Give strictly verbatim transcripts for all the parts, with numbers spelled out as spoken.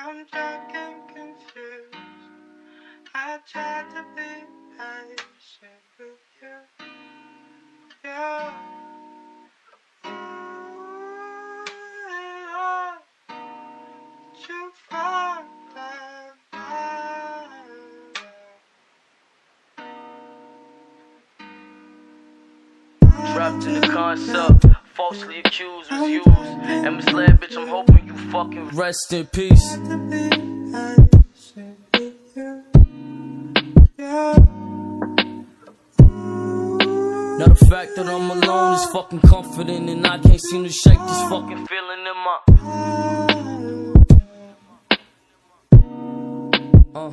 I'm drunk and confused. I tried to be patient with you. Yeah. Ooh, yeah. But you found that Trapped in the concept, falsely accused, was used and misled, bitch. I'm hoping you fucking rest in peace. Now the fact that I'm alone is fucking comforting, and I can't seem to shake this fucking feeling in my uh.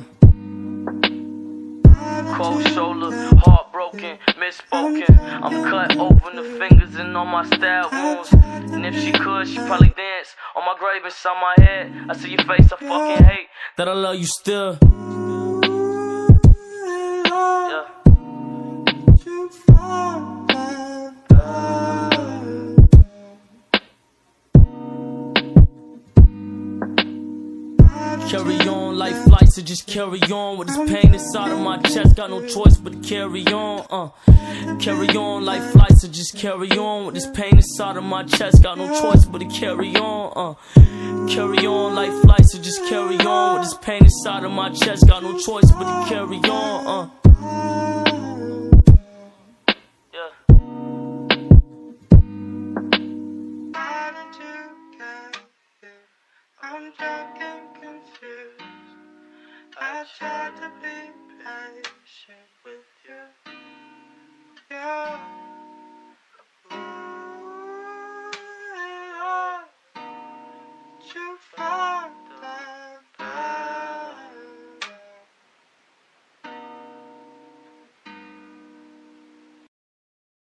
Cold shoulder, heartbroken, misspoken. I'm cut open the fingers and on my stab wounds. And if she could, she'd probably dance on my grave inside my head. I see your face, I fucking hate that I love you still. Yeah. Carry on like flights, so just carry on with this pain inside of my chest. Got no choice but to carry on. Uh, carry on like flights, so just carry on with this pain inside of my chest. Got no choice but to carry on. Uh, carry on like flights, so just carry on with this pain inside of my chest. Got no choice but to carry on. Uh. I'm drunk and confused. I tried to be